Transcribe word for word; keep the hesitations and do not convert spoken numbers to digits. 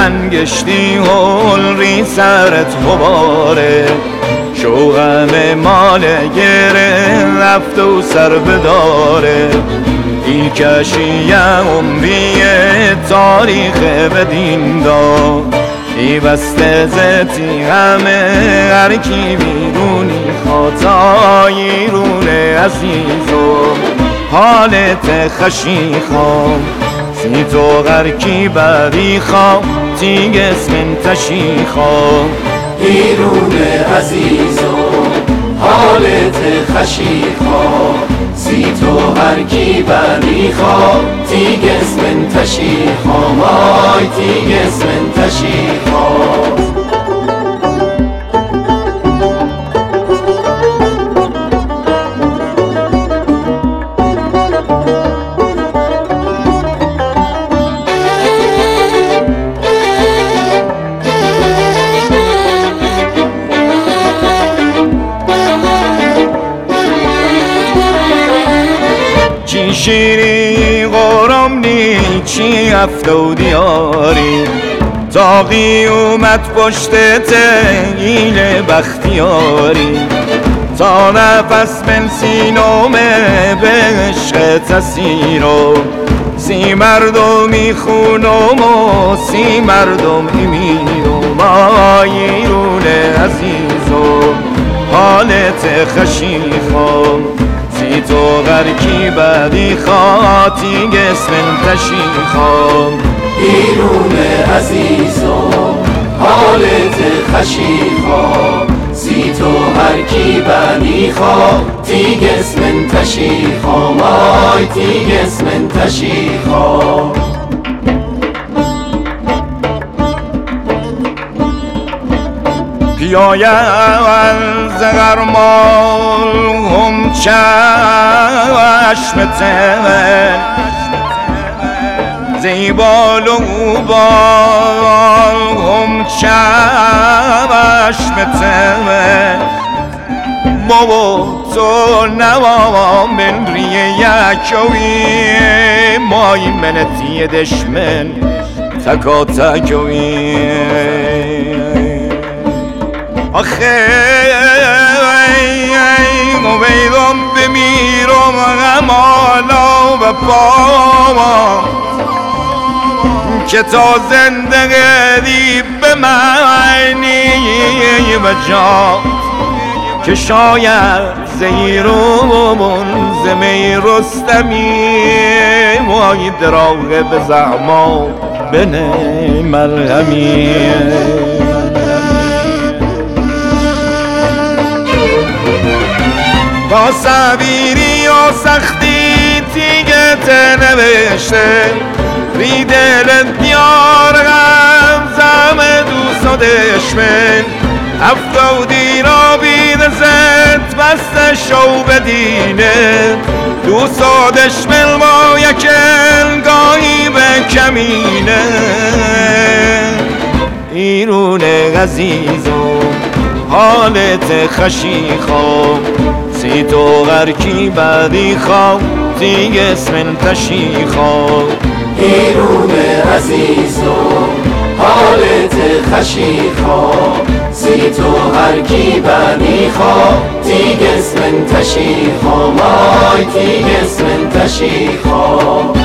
انگشتی هلری سرت غباره، شوقم مال گره رفت و سر بداره. ای کشی عمری تاریخ بدین دار، ای بسته زتی همه هر کی بیرونی خطایی رونه عزیزم، حالت خشی خوام سی تو غرکی بری خوام تیگ اسمن تشی خوام. ایرونه عزیزم حالت خشی خوام سی تو هرکی بری خوام تیگ اسمن تشی خوام آی تیگ اسمن تشی خوام. چی شیری قرم نی چی افتو دیاری، تا قیومت پشت تگیل بختیاری، تا نفس من سینومه به عشق تسیرو، سی مردمی خونم و سی مردم میرم آیرون عزیزم حالت خشی خوام سی تو غرکی بدی خاطی گسمن تشی خوام. ایرون عزیزم حالت خشی خوام سی تو هرکی بدی خاطی گسمن تشی خوام آی تی گسمن تشی خوام. پیایم زغرمال هم چشم تمن، زیبال و بال هم چشم تمن، بابا تو نوام من ریه یکوی مای منتی دشمن تکا تکوی. آخه میدم بمیرم غمالا و پاما که تا زندگی به معنی و جا، که شاید زیرو منظمی رستمی وای دراغه به زعما بنه مرهمی. با صبیری و سختی تیگه تنوشته، ری دل دیار غمزم دوست و دشمن، افرودی را بیده زد بسته شو بدینه، دوست و دشمن با یک الگاهی به کمینه. ایرون عزیزم حالت خشی خوام سی تو غرکی بدی خوام تی اسمن تشی خوام. ایرون عزیزم حالت خشی خوام سی تو هرکی بدی خوام تی اسمن تشی خوام آی تی اسمن تشی خوام.